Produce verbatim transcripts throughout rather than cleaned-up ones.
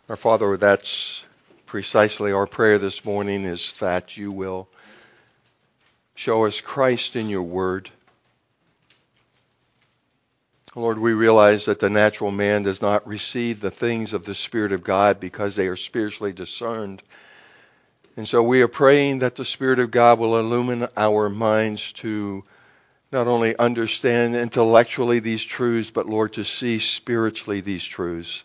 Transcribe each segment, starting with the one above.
Our Father, that's precisely our prayer this morning, is that you will show us Christ in your word. Lord, we realize that the natural man does not receive the things of the Spirit of God because they are spiritually discerned. And so we are praying that the Spirit of God will illumine our minds to not only understand intellectually these truths, but Lord, to see spiritually these truths.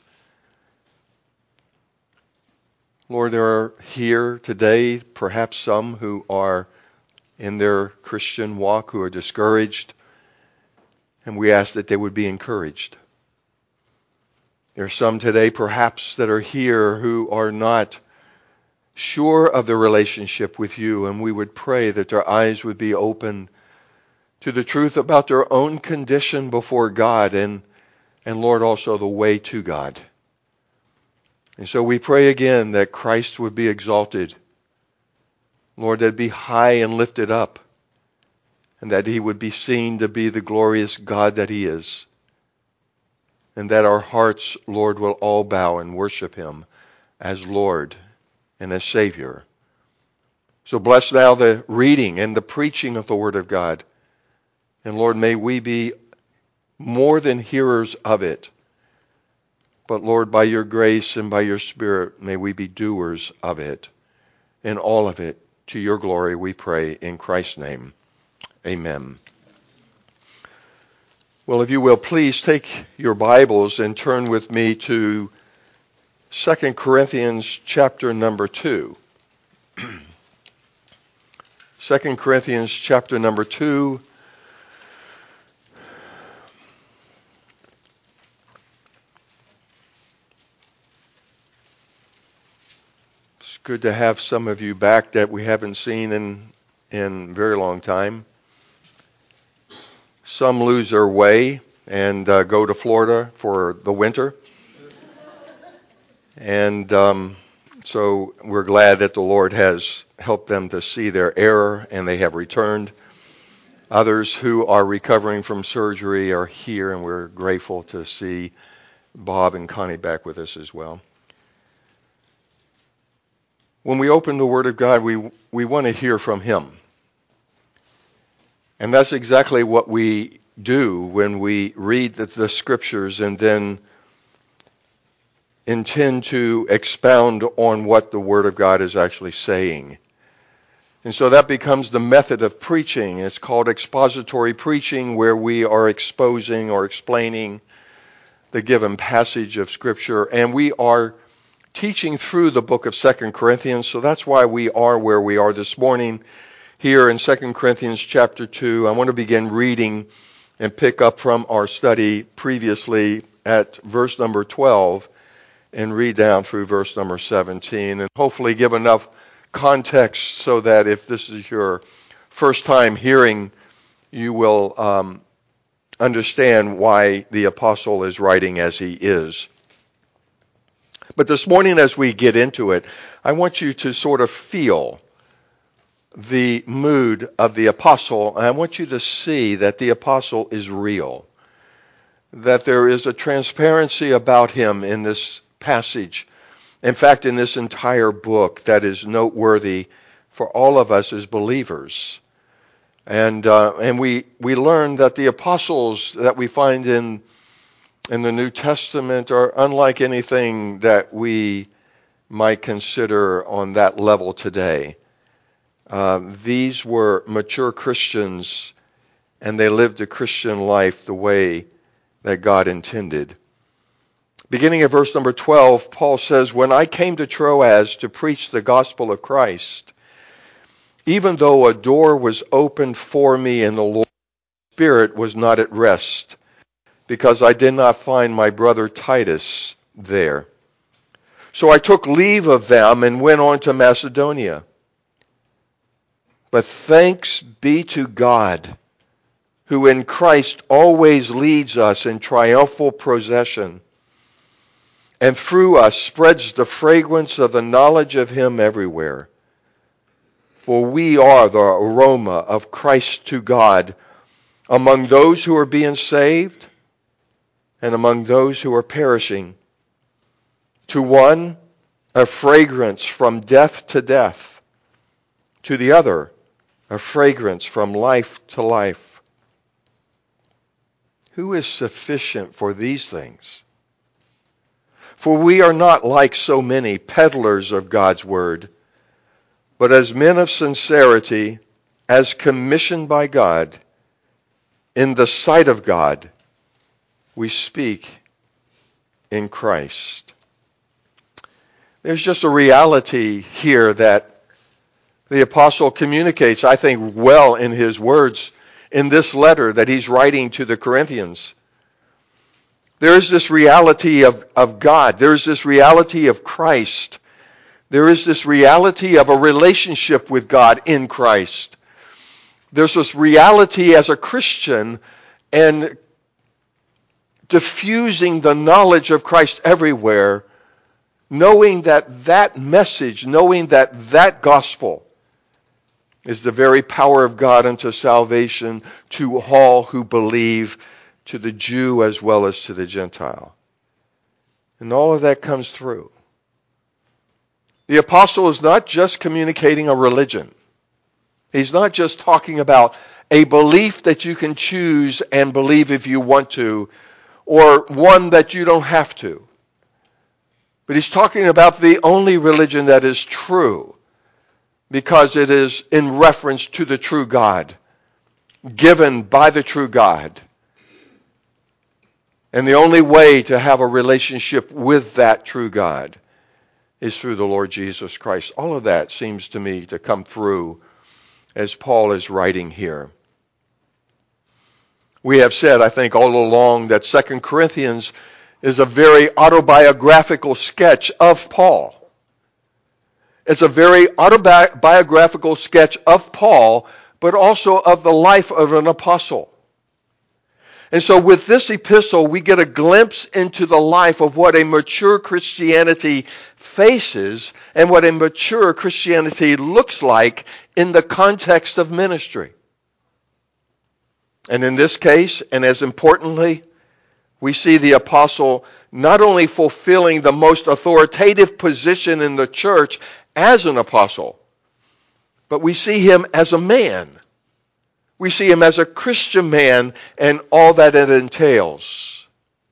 Lord, there are here today perhaps some who are in their Christian walk who are discouraged, and we ask that they would be encouraged. There are some today perhaps that are here who are not sure of their relationship with you, and we would pray that their eyes would be open to the truth about their own condition before God and, and Lord, also the way to God. And so we pray again that Christ would be exalted. Lord, that be high and lifted up, and that he would be seen to be the glorious God that he is, and that our hearts, Lord, will all bow and worship him as Lord and as Savior. So bless thou the reading and the preaching of the Word of God. And Lord, may we be more than hearers of it, but Lord, by your grace and by your Spirit, may we be doers of it, and all of it to your glory, we pray in Christ's name. Amen. Well, if you will, please take your Bibles and turn with me to Second Corinthians chapter number two. Second Corinthians chapter number two. It's good to have some of you back that we haven't seen in in a very long time. Some lose their way and uh, go to Florida for the winter. And um, so we're glad that the Lord has helped them to see their error and they have returned. Others who are recovering from surgery are here, and we're grateful to see Bob and Connie back with us as well. When we open the Word of God, we we want to hear from him. And that's exactly what we do when we read the, the Scriptures and then intend to expound on what the Word of God is actually saying. And so that becomes the method of preaching. It's called expository preaching, where we are exposing or explaining the given passage of Scripture. And we are teaching through the book of Second Corinthians, so that's why we are where we are this morning here in Second Corinthians chapter two. I want to begin reading and pick up from our study previously at verse number twelve and read down through verse number seventeen, and hopefully give enough context so that if this is your first time hearing, you will um, understand why the apostle is writing as he is. But this morning, as we get into it, I want you to sort of feel the mood of the apostle, and I want you to see that the apostle is real, that there is a transparency about him in this passage. In fact, in this entire book, that is noteworthy for all of us as believers. And uh, and we we learn that the apostles that we find in in the New Testament are unlike anything that we might consider on that level today. Uh, these were mature Christians, and they lived a Christian life the way that God intended. Beginning at verse number twelve, Paul says, "When I came to Troas to preach the gospel of Christ, even though a door was opened for me in the Lord, the Spirit was not at rest, because I did not find my brother Titus there. So I took leave of them and went on to Macedonia. But thanks be to God, who in Christ always leads us in triumphal procession, and through us spreads the fragrance of the knowledge of him everywhere. For we are the aroma of Christ to God among those who are being saved and among those who are perishing. To one, a fragrance from death to death. To the other, a fragrance from life to life. Who is sufficient for these things? For we are not like so many peddlers of God's word, but as men of sincerity, as commissioned by God, in the sight of God, we speak in Christ. There's just a reality here that the apostle communicates, I think, well in his words in this letter that he's writing to the Corinthians. There is this reality of, of God. There is this reality of Christ. There is this reality of a relationship with God in Christ. There's this reality as a Christian and diffusing the knowledge of Christ everywhere, knowing that that message, knowing that that gospel is the very power of God unto salvation to all who believe, to the Jew as well as to the Gentile. And all of that comes through. The apostle is not just communicating a religion. He's not just talking about a belief that you can choose and believe if you want to, or one that you don't have to. But he's talking about the only religion that is true, because it is in reference to the true God, given by the true God. And the only way to have a relationship with that true God is through the Lord Jesus Christ. All of that seems to me to come through as Paul is writing here. We have said, I think, all along that Second Corinthians is a very autobiographical sketch of Paul. It's a very autobiographical sketch of Paul, but also of the life of an apostle. And so with this epistle, we get a glimpse into the life of what a mature Christianity faces and what a mature Christianity looks like in the context of ministry. And in this case, and as importantly, we see the apostle not only fulfilling the most authoritative position in the church as an apostle, but we see him as a man. We see him as a Christian man and all that it entails.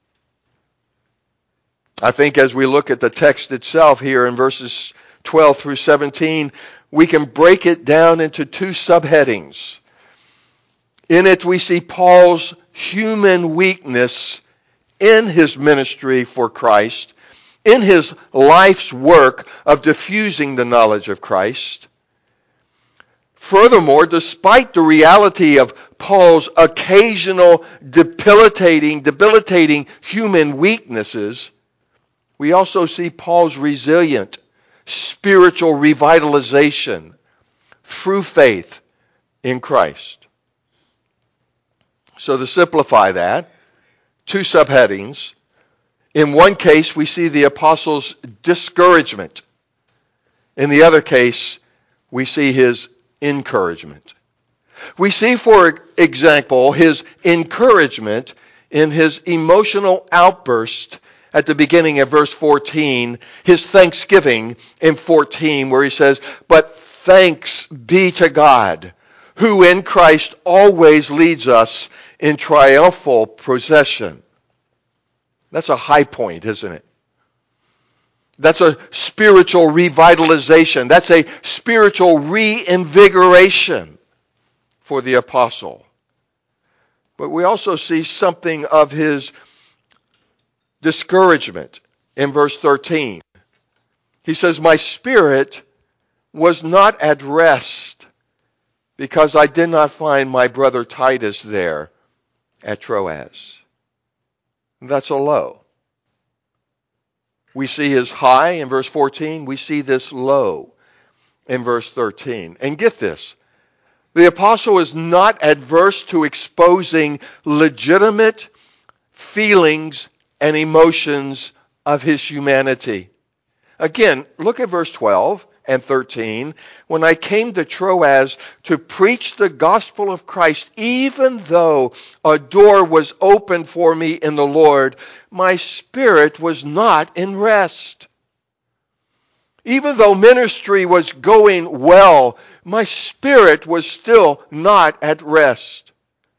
I think as we look at the text itself here in verses twelve through seventeen, we can break it down into two subheadings. In it we see Paul's human weakness in his ministry for Christ, in his life's work of diffusing the knowledge of Christ. Furthermore, despite the reality of Paul's occasional debilitating, debilitating human weaknesses, we also see Paul's resilient spiritual revitalization through faith in Christ. So to simplify that, two subheadings. In one case, we see the apostle's discouragement. In the other case, we see his encouragement. We see, for example, his encouragement in his emotional outburst at the beginning of verse fourteen, his thanksgiving in fourteen, where he says, "But thanks be to God, who in Christ always leads us in triumphal procession." That's a high point, isn't it? That's a spiritual revitalization. That's a spiritual reinvigoration for the apostle. But we also see something of his discouragement in verse thirteen. He says, "My spirit was not at rest because I did not find my brother Titus there at Troas." That's a low. We see his high in verse fourteen. We see this low in verse thirteen. And get this. The apostle is not adverse to exposing legitimate feelings and emotions of his humanity. Again, look at verse twelve and thirteen. "When I came to Troas to preach the gospel of Christ, even though a door was opened for me in the Lord, my spirit was not in rest." Even though ministry was going well, my spirit was still not at rest.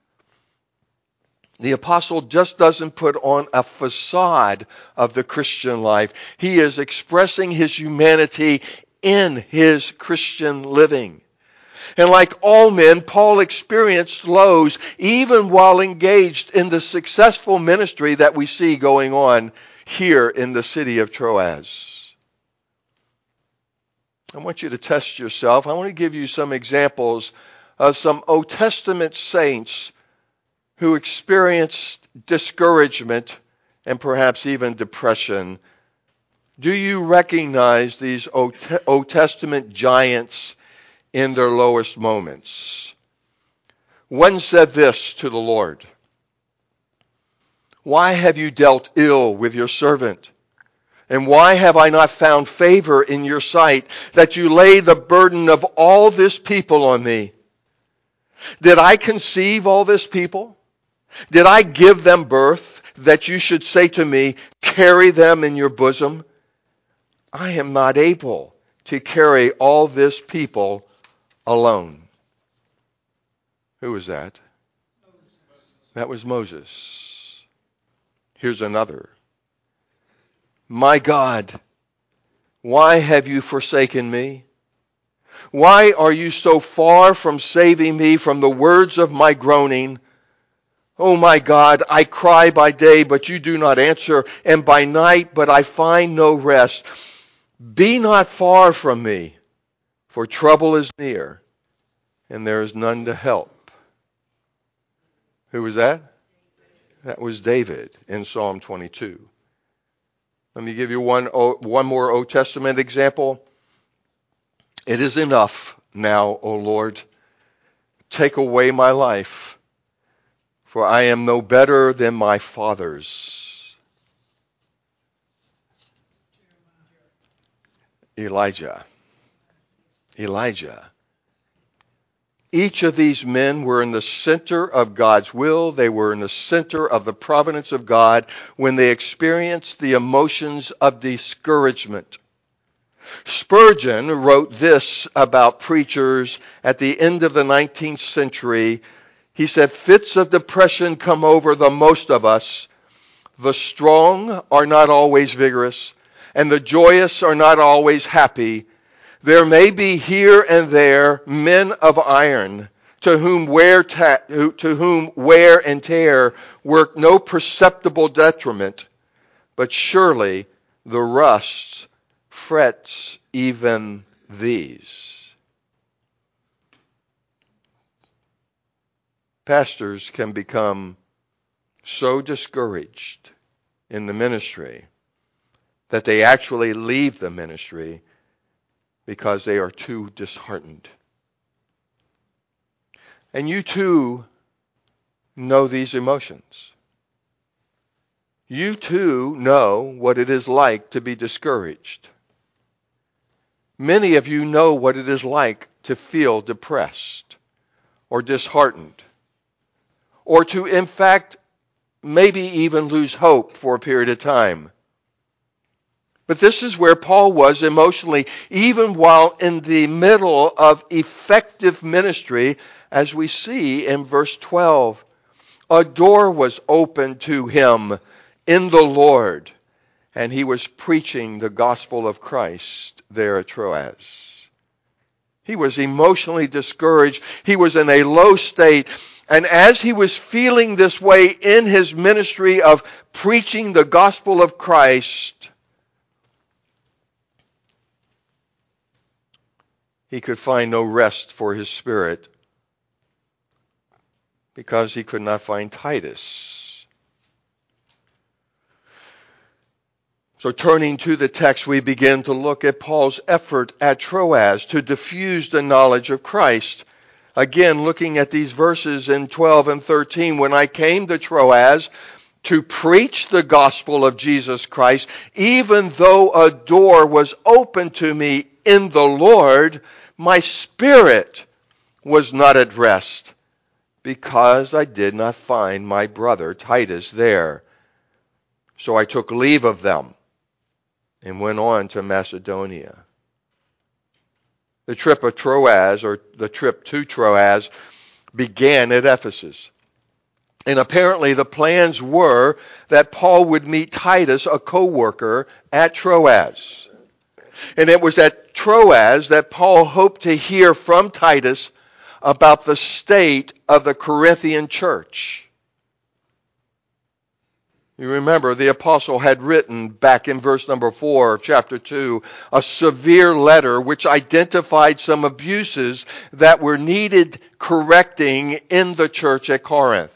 The apostle just doesn't put on a facade of the Christian life. He is expressing his humanity in his Christian living. And like all men, Paul experienced lows even while engaged in the successful ministry that we see going on here in the city of Troas. I want you to test yourself. I want to give you some examples of some Old Testament saints who experienced discouragement and perhaps even depression. Do you recognize these Old Testament giants in their lowest moments? One said this to the Lord: "Why have you dealt ill with your servant? And why have I not found favor in your sight, that you lay the burden of all this people on me? Did I conceive all this people? Did I give them birth, that you should say to me, carry them in your bosom? I am not able to carry all this people alone." Who was that? That was Moses. Here's another. "My God, why have you forsaken me? Why are you so far from saving me from the words of my groaning? Oh my God, I cry by day, but you do not answer, and by night, but I find no rest. Be not far from me, for trouble is near, and there is none to help." Who was that? That was David in Psalm twenty-two. Let me give you one, one more Old Testament example. "It is enough now, O Lord. Take away my life, for I am no better than my fathers." Elijah. Elijah. Each of these men were in the center of God's will. They were in the center of the providence of God when they experienced the emotions of discouragement. Spurgeon wrote this about preachers at the end of the nineteenth century. He said, "Fits of depression come over the most of us. The strong are not always vigorous, and the joyous are not always happy. There may be here and there men of iron, to whom wear, ta- to whom wear and tear work no perceptible detriment, but surely the rust frets even these." Pastors can become so discouraged in the ministry that they actually leave the ministry because they are too disheartened. And you too know these emotions. You too know what it is like to be discouraged. Many of you know what it is like to feel depressed or disheartened, or to, in fact, maybe even lose hope for a period of time. But this is where Paul was emotionally, even while in the middle of effective ministry, as we see in verse twelve. A door was opened to him in the Lord, and he was preaching the gospel of Christ there at Troas. He was emotionally discouraged. He was in a low state. And as he was feeling this way in his ministry of preaching the gospel of Christ, he could find no rest for his spirit because he could not find Titus. So turning to the text, we begin to look at Paul's effort at Troas to diffuse the knowledge of Christ. Again, looking at these verses in twelve and thirteen, "When I came to Troas to preach the gospel of Jesus Christ, even though a door was open to me in the Lord, my spirit was not at rest, because I did not find my brother Titus there. So I took leave of them and went on to Macedonia." The trip of Troas, or the trip to Troas, began at Ephesus. And apparently the plans were that Paul would meet Titus, a co-worker, at Troas. And it was at Troas that Paul hoped to hear from Titus about the state of the Corinthian church. You remember the apostle had written back in verse number four of chapter two a severe letter which identified some abuses that were needed correcting in the church at Corinth.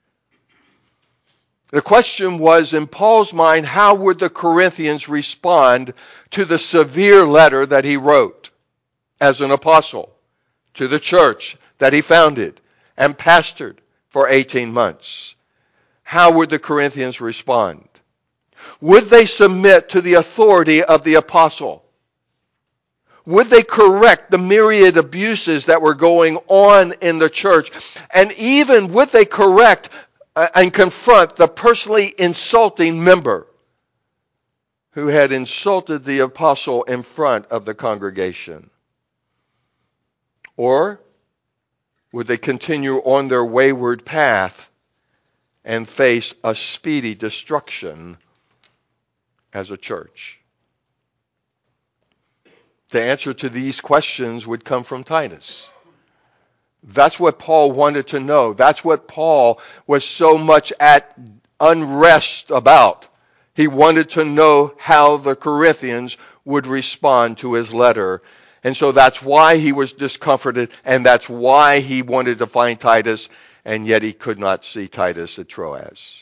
The question was, in Paul's mind, how would the Corinthians respond to the severe letter that he wrote as an apostle to the church that he founded and pastored for eighteen months? How would the Corinthians respond? Would they submit to the authority of the apostle? Would they correct the myriad abuses that were going on in the church? And even would they correct and confront the personally insulting member who had insulted the apostle in front of the congregation? Or would they continue on their wayward path and face a speedy destruction as a church? The answer to these questions would come from Titus. That's what Paul wanted to know. That's what Paul was so much at unrest about. He wanted to know how the Corinthians would respond to his letter. And so that's why he was discomforted, and that's why he wanted to find Titus, and yet he could not see Titus at Troas.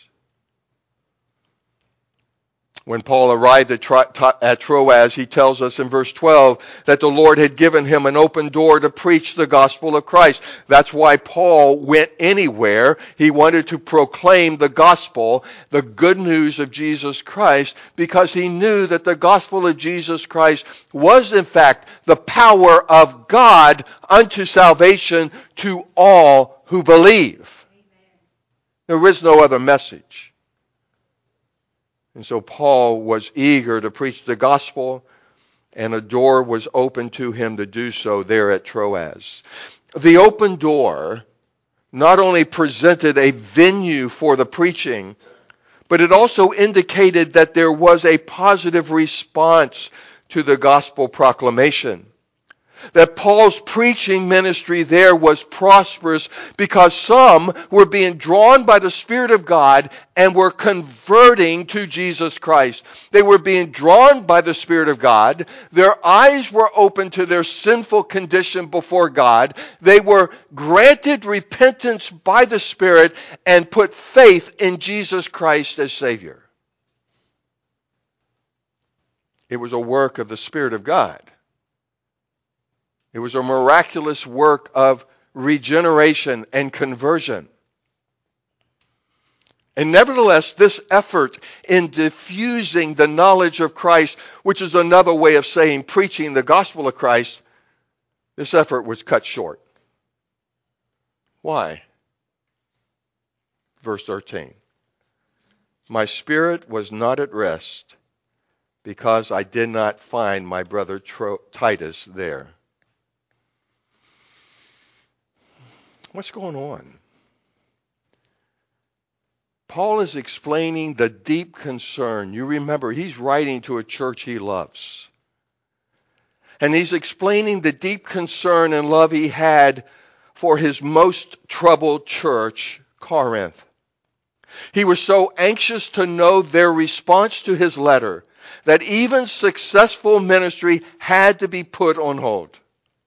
When Paul arrived at, Tro- at Troas, he tells us in verse twelve that the Lord had given him an open door to preach the gospel of Christ. That's why Paul went anywhere. He wanted to proclaim the gospel, the good news of Jesus Christ, because he knew that the gospel of Jesus Christ was in fact the power of God unto salvation to all who believe. There is no other message. And so Paul was eager to preach the gospel, and a door was open to him to do so there at Troas. The open door not only presented a venue for the preaching, but it also indicated that there was a positive response to the gospel proclamation. That Paul's preaching ministry there was prosperous because some were being drawn by the Spirit of God and were converting to Jesus Christ. They were being drawn by the Spirit of God. Their eyes were open to their sinful condition before God. They were granted repentance by the Spirit and put faith in Jesus Christ as Savior. It was a work of the Spirit of God. It was a miraculous work of regeneration and conversion. And nevertheless, this effort in diffusing the knowledge of Christ, which is another way of saying preaching the gospel of Christ, this effort was cut short. Why? Verse thirteen. My spirit was not at rest because I did not find my brother Titus there. What's going on? Paul is explaining the deep concern. You remember, he's writing to a church he loves. And he's explaining the deep concern and love he had for his most troubled church, Corinth. He was so anxious to know their response to his letter that even successful ministry had to be put on hold.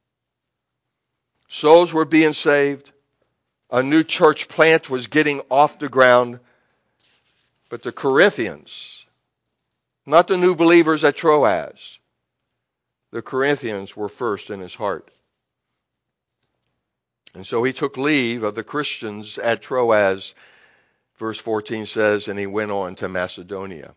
Souls were being saved. A new church plant was getting off the ground. But the Corinthians, not the new believers at Troas, the Corinthians were first in his heart. And so he took leave of the Christians at Troas, verse fourteen says, and he went on to Macedonia.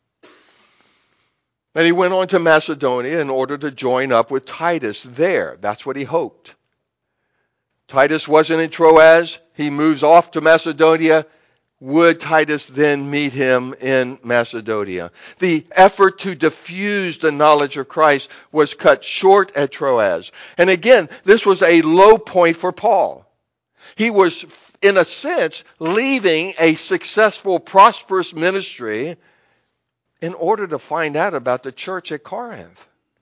And he went on to Macedonia in order to join up with Titus there. That's what he hoped. Titus wasn't in Troas. He moves off to Macedonia. would Titus then meet him in Macedonia. The effort to diffuse the knowledge of Christ was cut short at Troas. And again, this was a low point for Paul. He was, in a sense, leaving a successful, prosperous ministry in order to find out about the church at Corinth.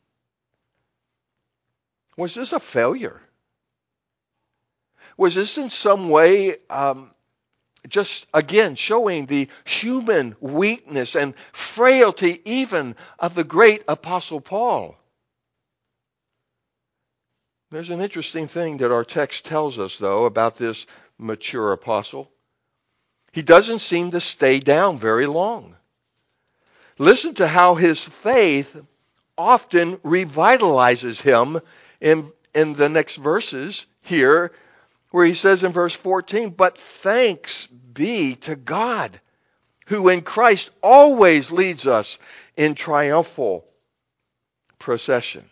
Was this a failure? Was this in some way um, just, again, showing the human weakness and frailty even of the great Apostle Paul? There's an interesting thing that our text tells us, though, about this mature apostle. He doesn't seem to stay down very long. Listen to how his faith often revitalizes him in, in the next verses here, where he says in verse fourteen, "But thanks be to God, who in Christ always leads us in triumphal procession."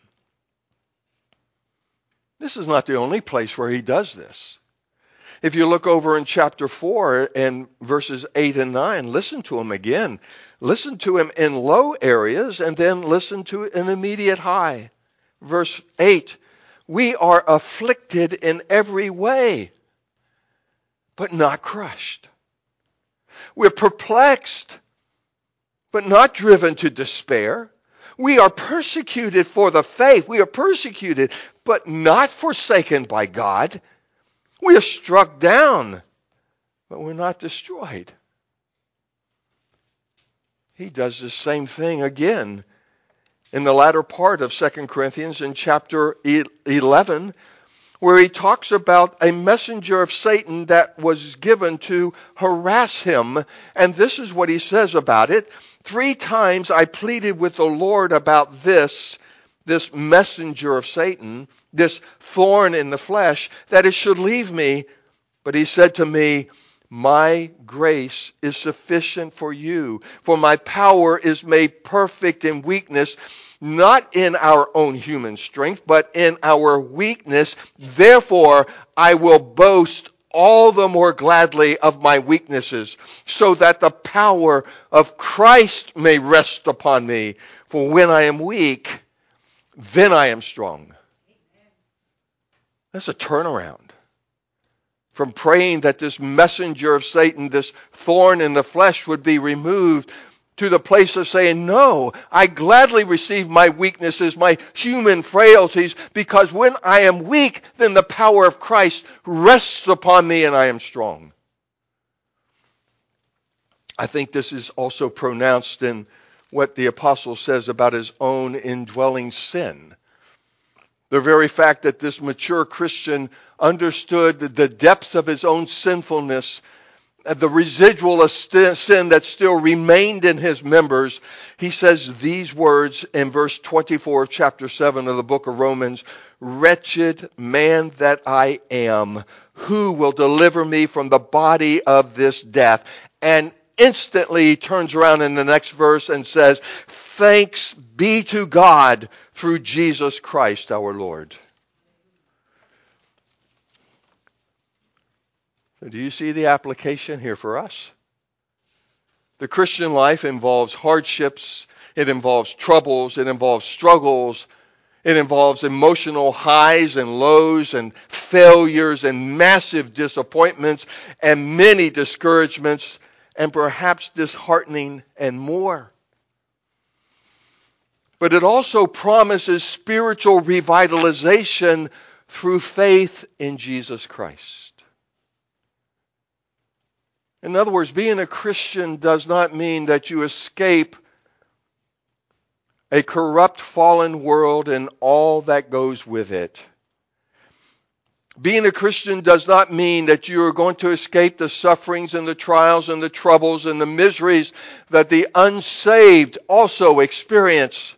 This is not the only place where he does this. If you look over in chapter four and verses eight and nine, listen to him again. Listen to him in low areas and then listen to an immediate high. Verse eight, "We are afflicted in every way, but not crushed. We're perplexed, but not driven to despair. We are persecuted for the faith. We are persecuted, but not forsaken by God. We are struck down, but we're not destroyed." He does the same thing again in the latter part of Second Corinthians in chapter eleven, where he talks about a messenger of Satan that was given to harass him. And this is what he says about it. "Three times I pleaded with the Lord about this, this messenger of Satan, this thorn in the flesh, that it should leave me. But he said to me, 'My grace is sufficient for you, for my power is made perfect in weakness, not in our own human strength, but in our weakness. Therefore, I will boast all the more gladly of my weaknesses, so that the power of Christ may rest upon me. For when I am weak, then I am strong.'" That's a turnaround from praying that this messenger of Satan, this thorn in the flesh, would be removed, to the place of saying, "No, I gladly receive my weaknesses, my human frailties, because when I am weak, then the power of Christ rests upon me and I am strong." I think this is also pronounced in what the apostle says about his own indwelling sin. The very fact that this mature Christian understood the depths of his own sinfulness, the residual of sin that still remained in his members, he says these words in verse twenty-four of chapter seven of the book of Romans, "Wretched man that I am, who will deliver me from the body of this death?" And instantly he turns around in the next verse and says, "Thanks be to God through Jesus Christ our Lord." So do you see the application here for us? The Christian life involves hardships, it involves troubles, it involves struggles, it involves emotional highs and lows and failures and massive disappointments and many discouragements and perhaps disheartening and more. But it also promises spiritual revitalization through faith in Jesus Christ. In other words, being a Christian does not mean that you escape a corrupt, fallen world and all that goes with it. Being a Christian does not mean that you are going to escape the sufferings and the trials and the troubles and the miseries that the unsaved also experience.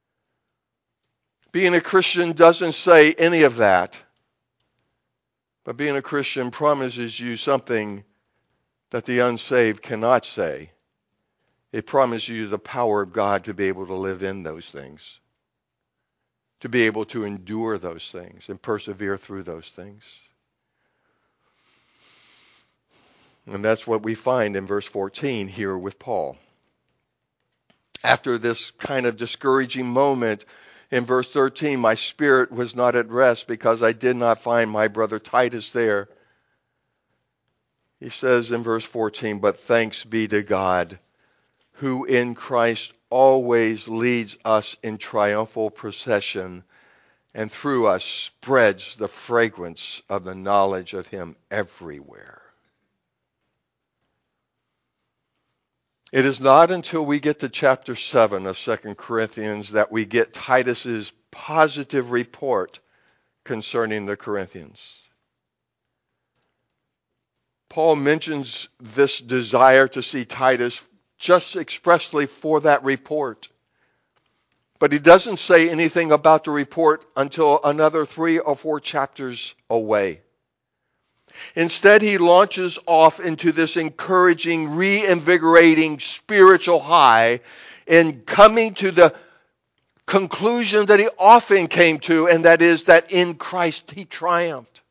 Being a Christian doesn't say any of that. But being a Christian promises you something that the unsaved cannot say. It promises you the power of God to be able to live in those things, to be able to endure those things and persevere through those things. And that's what we find in verse fourteen here with Paul. After this kind of discouraging moment in verse thirteen, my spirit was not at rest because I did not find my brother Titus there. He says in verse fourteen, but thanks be to God, who in Christ always leads us in triumphal procession, and through us spreads the fragrance of the knowledge of him everywhere. It is not until we get to chapter seven of Second Corinthians that we get Titus's positive report concerning the Corinthians. Paul mentions this desire to see Titus just expressly for that report. But he doesn't say anything about the report until another three or four chapters away. Instead, he launches off into this encouraging, reinvigorating spiritual high in coming to the conclusion that he often came to, and that is that in Christ he triumphed.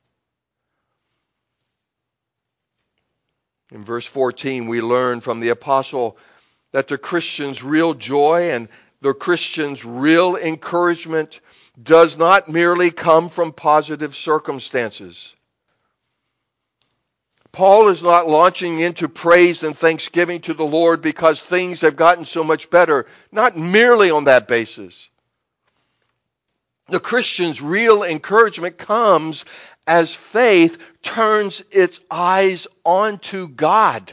In verse fourteen, we learn from the apostle that the Christian's real joy and the Christian's real encouragement does not merely come from positive circumstances. Paul is not launching into praise and thanksgiving to the Lord because things have gotten so much better. Not merely on that basis. The Christian's real encouragement comes as faith turns its eyes onto God.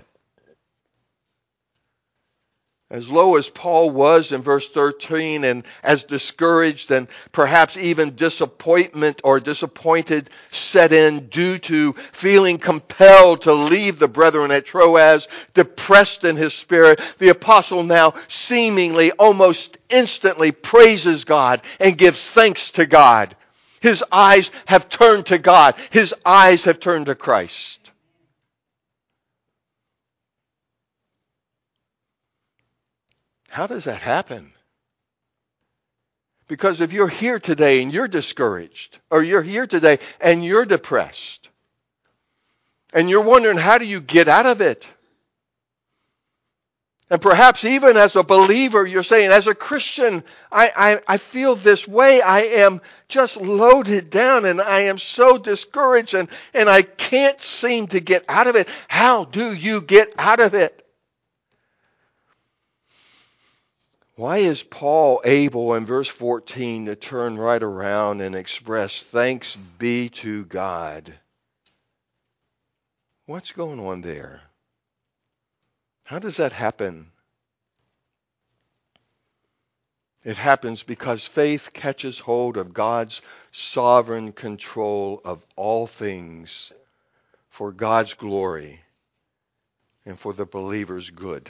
As low as Paul was in verse thirteen, and as discouraged and perhaps even disappointment or disappointed set in due to feeling compelled to leave the brethren at Troas, depressed in his spirit, the apostle now seemingly almost instantly praises God and gives thanks to God. His eyes have turned to God. His eyes have turned to Christ. How does that happen? Because if you're here today and you're discouraged, or you're here today and you're depressed, and you're wondering, how do you get out of it? And perhaps even as a believer, you're saying, as a Christian, I, I, I feel this way. I am just loaded down and I am so discouraged and, and I can't seem to get out of it. How do you get out of it? Why is Paul able in verse fourteen to turn right around and express thanks be to God? What's going on there? How does that happen? It happens because faith catches hold of God's sovereign control of all things for God's glory and for the believer's good.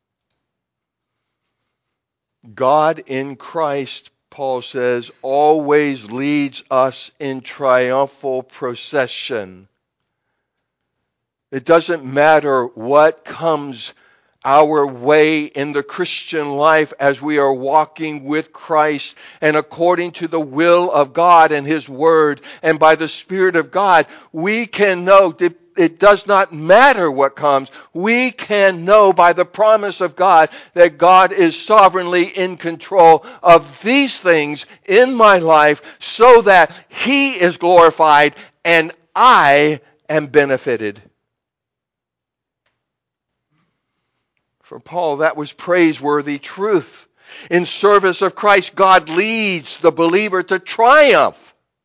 God in Christ, Paul says, always leads us in triumphal procession. It doesn't matter what comes our way in the Christian life as we are walking with Christ and according to the will of God and His Word and by the Spirit of God, we can know that it does not matter what comes. We can know by the promise of God that God is sovereignly in control of these things in my life so that He is glorified and I am benefited. For Paul, that was praiseworthy truth. In service of Christ, God leads the believer to triumph.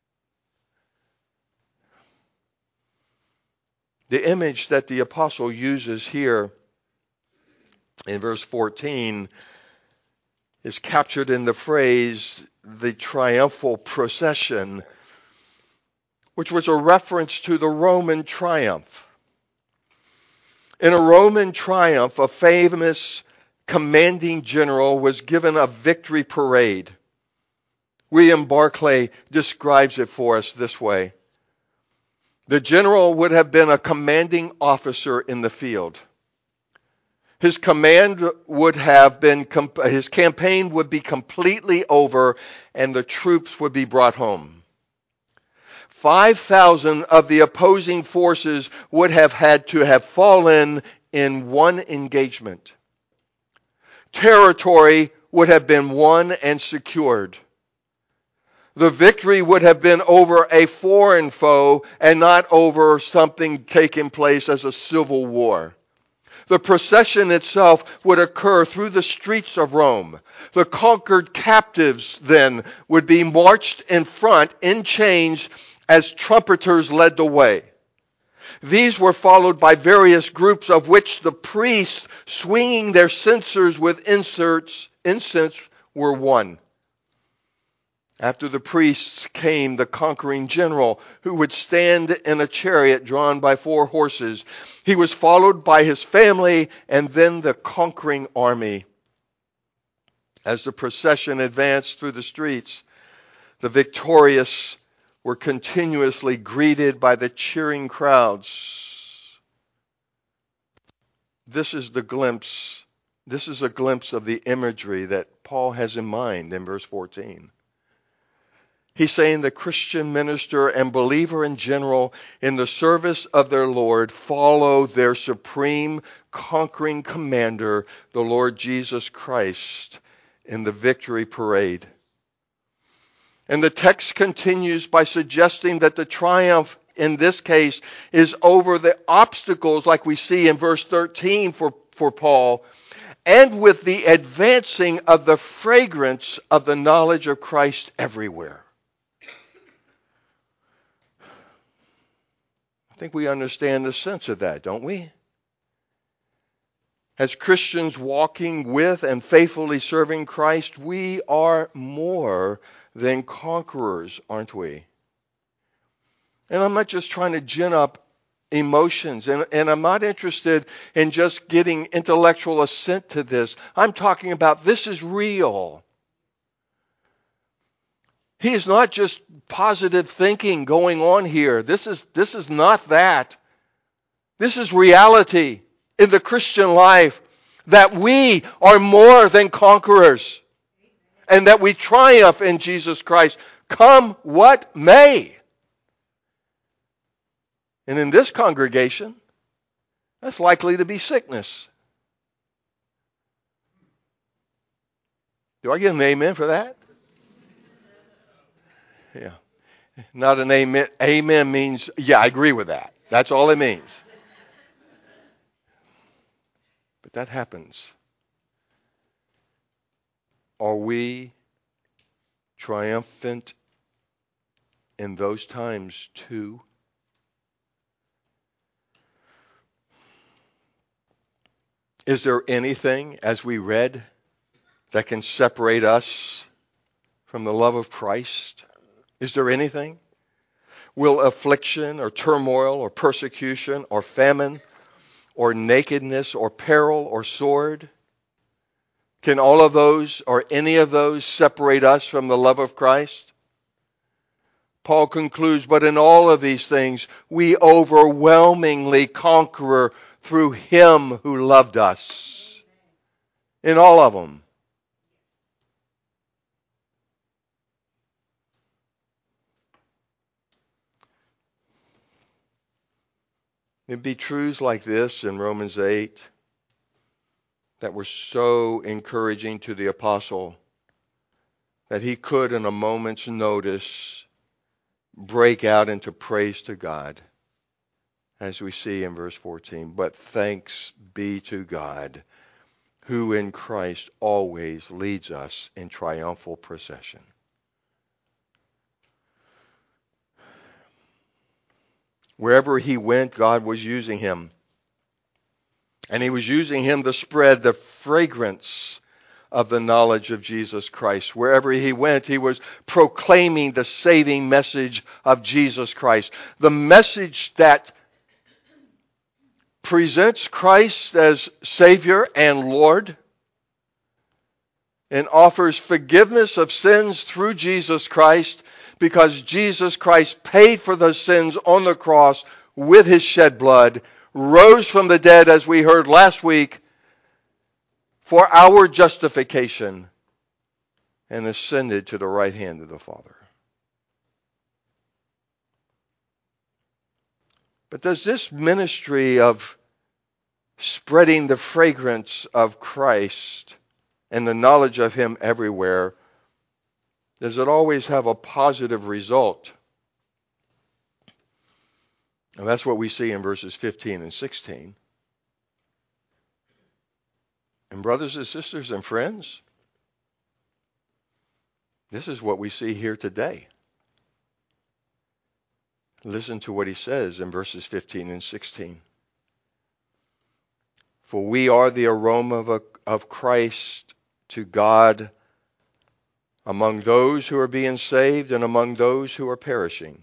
The image that the apostle uses here in verse fourteen is captured in the phrase, the triumphal procession, which was a reference to the Roman triumph. In a Roman triumph, a famous commanding general was given a victory parade. William Barclay describes it for us this way. The general would have been a commanding officer in the field. His command would have been, his campaign would be completely over and the troops would be brought home. five thousand of the opposing forces would have had to have fallen in one engagement. Territory would have been won and secured. The victory would have been over a foreign foe and not over something taking place as a civil war. The procession itself would occur through the streets of Rome. The conquered captives then would be marched in front in chains as trumpeters led the way. These were followed by various groups of which the priests, swinging their censers with inserts, incense, were one. After the priests came the conquering general, who would stand in a chariot drawn by four horses. He was followed by his family and then the conquering army. As the procession advanced through the streets, the victorious were continuously greeted by the cheering crowds. This is the glimpse, this is a glimpse of the imagery that Paul has in mind in verse fourteen. He's saying the Christian minister and believer in general in the service of their Lord follow their supreme conquering commander, the Lord Jesus Christ, in the victory parade. And the text continues by suggesting that the triumph in this case is over the obstacles like we see in verse thirteen for, for Paul, and with the advancing of the fragrance of the knowledge of Christ everywhere. I think we understand the sense of that, don't we? As Christians walking with and faithfully serving Christ, we are more than conquerors, aren't we? And I'm not just trying to gin up emotions, and, and I'm not interested in just getting intellectual assent to this. I'm talking about this is real. He is not just positive thinking going on here. This is, this is not that. This is reality in the Christian life, that we are more than conquerors and that we triumph in Jesus Christ, come what may. And in this congregation, that's likely to be sickness. Do I get an amen for that? Yeah. Not an amen. Amen means, yeah, I agree with that. That's all it means. But that happens. Are we triumphant in those times too? Is there anything, as we read, that can separate us from the love of Christ? Is there anything? Will affliction or turmoil or persecution or famine or nakedness or peril or sword, can all of those or any of those separate us from the love of Christ? Paul concludes, but in all of these things we overwhelmingly conquer through him who loved us. In all of them. It'd be truths like this in Romans eight that were so encouraging to the apostle that he could, in a moment's notice, break out into praise to God, as we see in verse fourteen. But thanks be to God, who in Christ always leads us in triumphal procession. Wherever he went, God was using him. And he was using him to spread the fragrance of the knowledge of Jesus Christ. Wherever he went, he was proclaiming the saving message of Jesus Christ. The message that presents Christ as Savior and Lord and offers forgiveness of sins through Jesus Christ, because Jesus Christ paid for those sins on the cross with his shed blood, rose from the dead, as we heard last week, for our justification, and ascended to the right hand of the Father. But does this ministry of spreading the fragrance of Christ and the knowledge of Him everywhere, does it always have a positive result? And that's what we see in verses fifteen and sixteen. And brothers and sisters and friends, this is what we see here today. Listen to what he says in verses fifteen and sixteen. For we are the aroma of, a, of Christ to God among those who are being saved and among those who are perishing.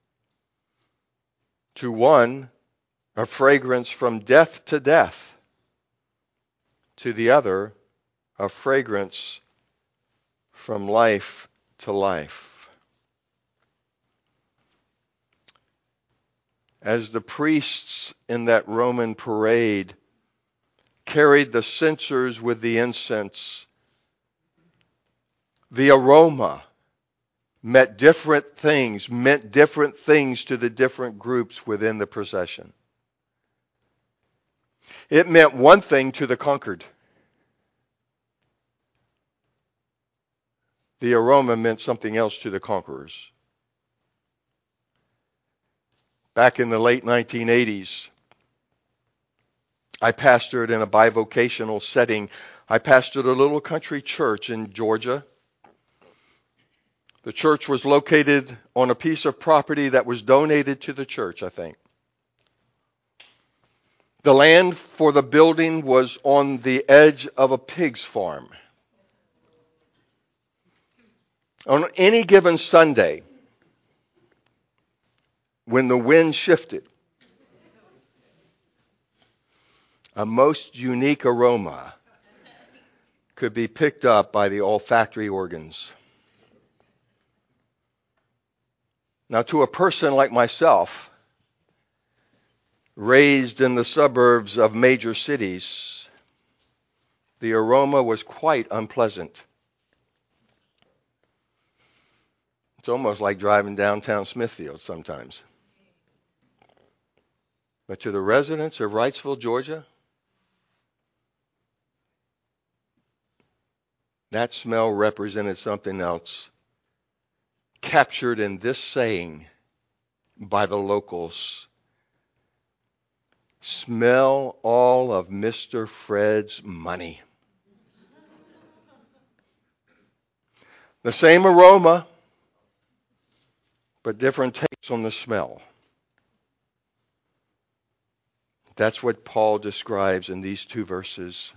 To one, a fragrance from death to death. To the other, a fragrance from life to life. As the priests in that Roman parade carried the censers with the incense, the aroma meant different things, meant different things to the different groups within the procession. It meant one thing to the conquered. The aroma meant something else to the conquerors. Back in the late nineteen eighties, I pastored in a bivocational setting. I pastored a little country church in Georgia. The church was located on a piece of property that was donated to the church, I think. The land for the building was on the edge of a pig's farm. On any given Sunday, when the wind shifted, a most unique aroma could be picked up by the olfactory organs. Now, to a person like myself, raised in the suburbs of major cities, the aroma was quite unpleasant. It's almost like driving downtown Smithfield sometimes. But to the residents of Wrightsville, Georgia, that smell represented something else, captured in this saying by the locals. Smell all of Mister Fred's money. The same aroma, but different takes on the smell. That's what Paul describes in these two verses.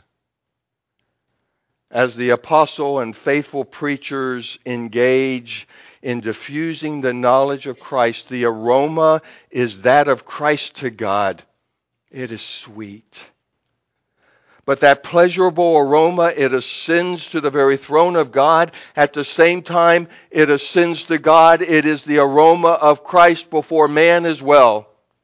As the apostle and faithful preachers engage in diffusing the knowledge of Christ, the aroma is that of Christ to God. It is sweet. But that pleasurable aroma, it ascends to the very throne of God. At the same time, it ascends to God. It is the aroma of Christ before man as well.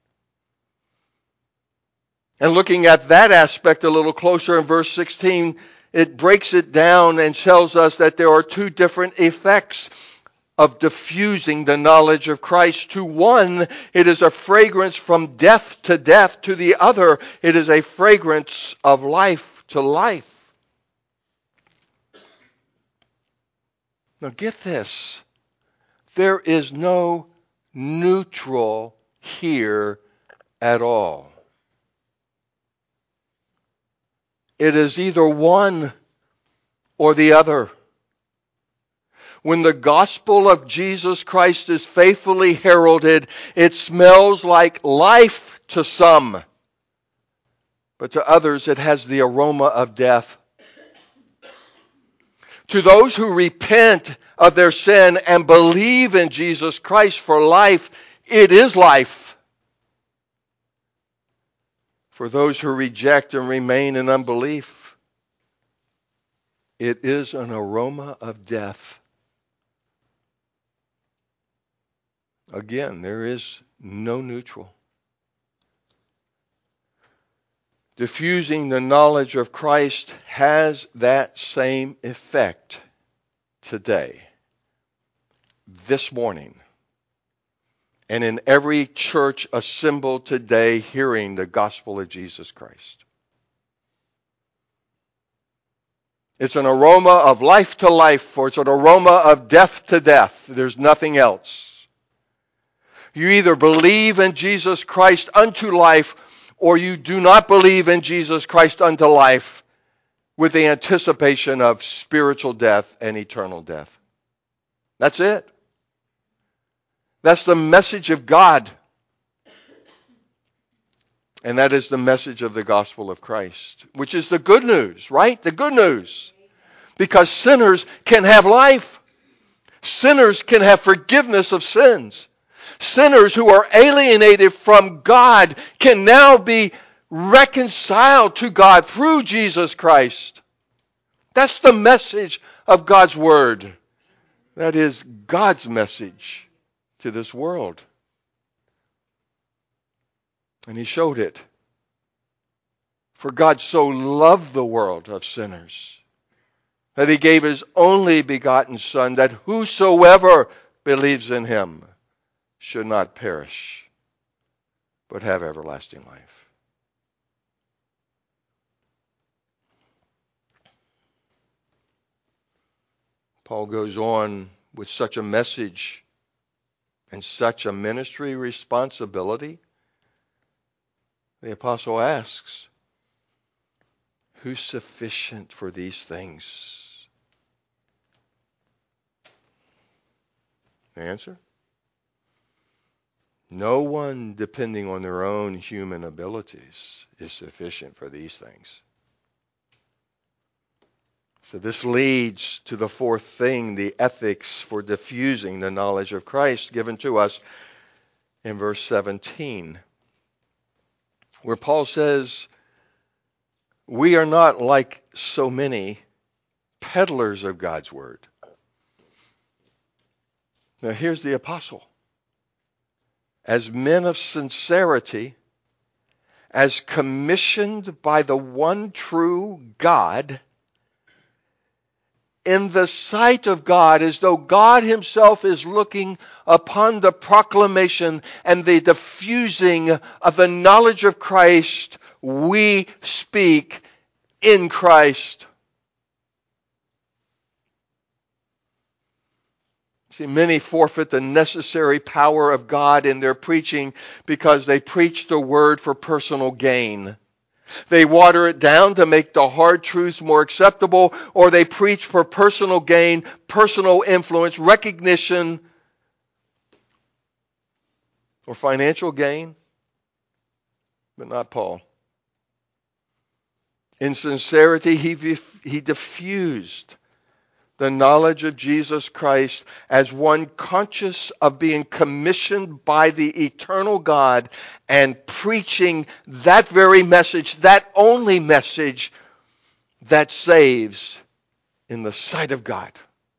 And looking at that aspect a little closer in verse sixteen, it breaks it down and tells us that there are two different effects of diffusing the knowledge of Christ. To one, it is a fragrance from death to death. To the other, it is a fragrance of life to life. Now get this. There is no neutral here at all. It is either one or the other. When the gospel of Jesus Christ is faithfully heralded, it smells like life to some. But to others, it has the aroma of death. To those who repent of their sin and believe in Jesus Christ for life, it is life. For those who reject and remain in unbelief, it is an aroma of death. Again, there is no neutral. Diffusing the knowledge of Christ has that same effect today, this morning, and in every church assembled today hearing the gospel of Jesus Christ. It's an aroma of life to life, or it's an aroma of death to death. There's nothing else. You either believe in Jesus Christ unto life, or you do not believe in Jesus Christ unto life, with the anticipation of spiritual death and eternal death. That's it. That's the message of God. And that is the message of the gospel of Christ, which is the good news, right? The good news. Because sinners can have life. Sinners can have forgiveness of sins. Sinners who are alienated from God can now be reconciled to God through Jesus Christ. That's the message of God's Word. That is God's message to this world. And He showed it. For God so loved the world of sinners that He gave His only begotten Son, that whosoever believes in Him should not perish, but have everlasting life. Paul goes on with such a message and such a ministry responsibility. The apostle asks, who's sufficient for these things? The answer? No one depending on their own human abilities is sufficient for these things. So this leads to the fourth thing, the ethics for diffusing the knowledge of Christ given to us in verse seventeen, where Paul says, we are not like so many peddlers of God's word. Now here's the apostle. As men of sincerity, as commissioned by the one true God, in the sight of God, as though God Himself is looking upon the proclamation and the diffusing of the knowledge of Christ, we speak in Christ. See, many forfeit the necessary power of God in their preaching because they preach the word for personal gain. They water it down to make the hard truths more acceptable, or they preach for personal gain, personal influence, recognition, or financial gain. But not Paul. In sincerity, he, he diffused the knowledge of Jesus Christ as one conscious of being commissioned by the eternal God and preaching that very message, that only message that saves in the sight of God.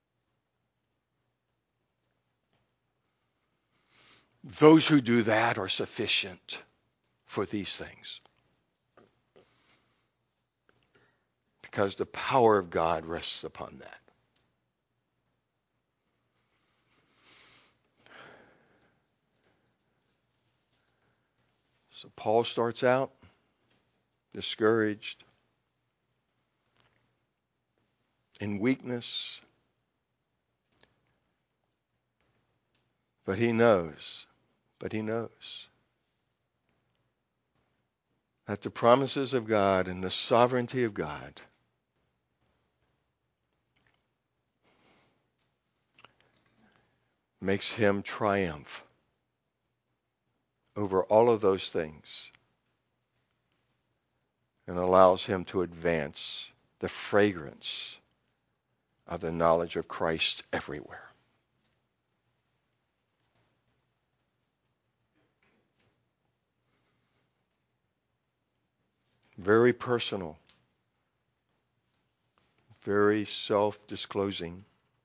Those who do that are sufficient for these things. Because the power of God rests upon that. So Paul starts out discouraged, in weakness, but he knows, but he knows that the promises of God and the sovereignty of God makes him triumph over all of those things and allows him to advance the fragrance of the knowledge of Christ everywhere. Very personal, very self-disclosing,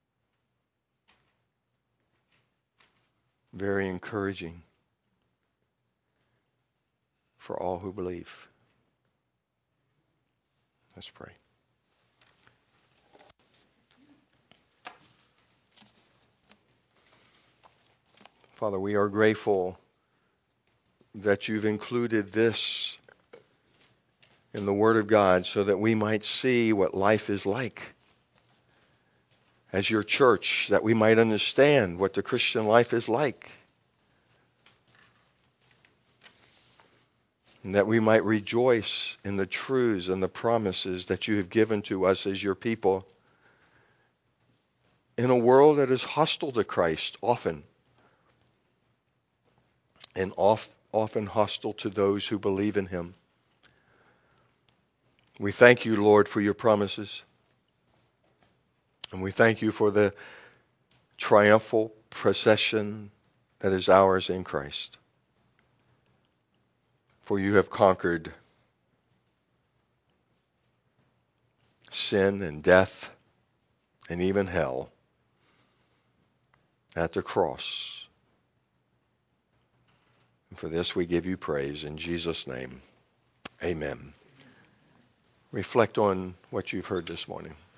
very encouraging for all who believe. Let's pray. Father, we are grateful that you've included this in the Word of God so that we might see what life is like as your church, that we might understand what the Christian life is like, and that we might rejoice in the truths and the promises that you have given to us as your people in a world that is hostile to Christ often, and oft, often hostile to those who believe in him. We thank you, Lord, for your promises. And we thank you for the triumphal procession that is ours in Christ. For you have conquered sin and death and even hell at the cross. And for this we give you praise in Jesus' name. Amen. Reflect on what you've heard this morning.